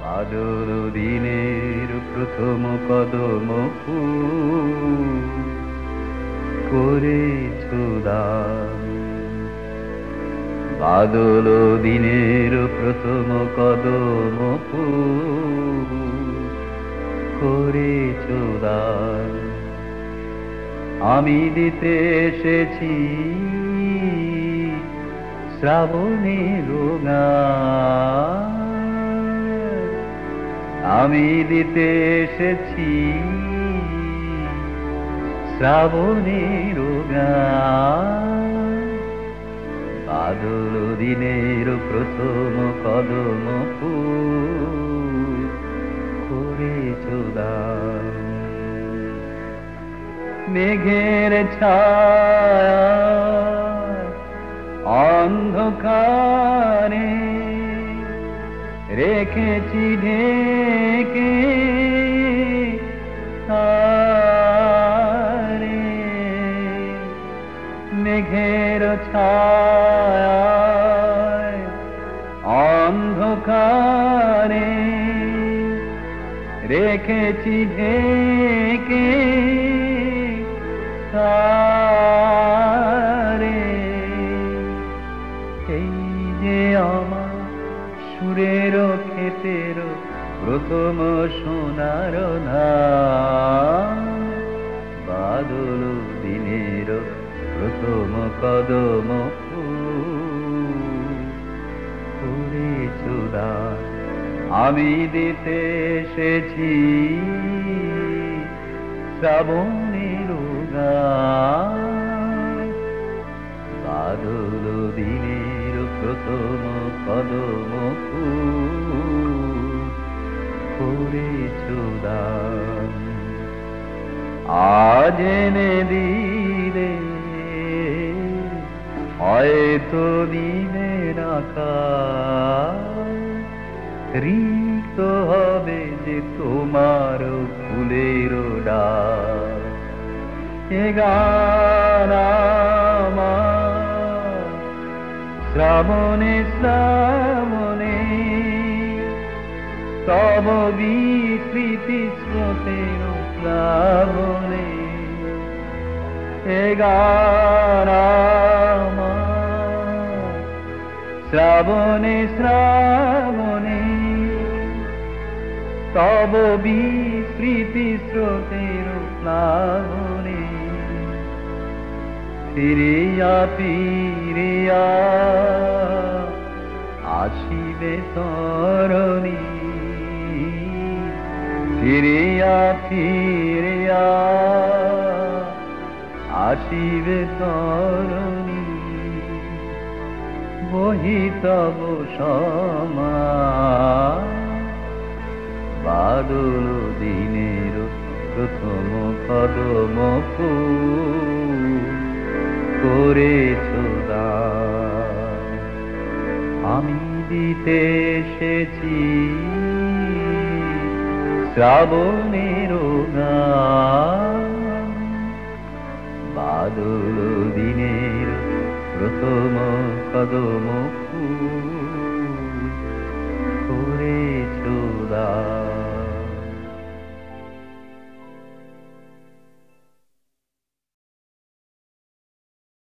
আদর দিনের প্রথম কদম ফুল করেছ দান। বাদল দিনের প্রথম কদম ফুল করেছ দান। আমি দিতে এসেছি শ্রাবণের গান। আমি দিতে এসেছি শ্রাবণের গান। বাদল দিনের প্রথম কদম ফুল করেছ দান। মেঘের ছায়া অন্ধকারে রেখেছি ঢেকে তারে। মেঘের ছায়া অন্ধকারে রেখেছি ঢেকে তারে। এই যে আমার সুরের ক্ষেতের প্রথম সোনার ধান। বাদল দিনের প্রথম কদম ফুল করেছ দান। আমি দিতে এসেছি শ্রাবণের গান। বাদল দিনের প্রথম কদম ফুল করেছ দান। আজ এনে দিলে হয়তো দিনের আকাশ রিক্ত হবে যে তোমার ফুলের ডাক। এ গান আমার শ্রাবণে শ্রাবণে তব বিস্মৃতি স্রোতের প্লাবনে। এ গান আমার শ্রাবণে শ্রাবণে তব বিস্মৃতি স্রোতের প্লাবনে। ফিরিয়া ফিরিয়া আসিবে তরণী। ফিরিয়া ফিরিয়া আসিবে তরণী। বহি তব সমান বাদল দিনের প্রথম কদম ফুল করেছ দান। আমি দিতে এসেছি শ্রাবণের গান। বাদল দিনের প্রথম কদম ফুল করেছ দান।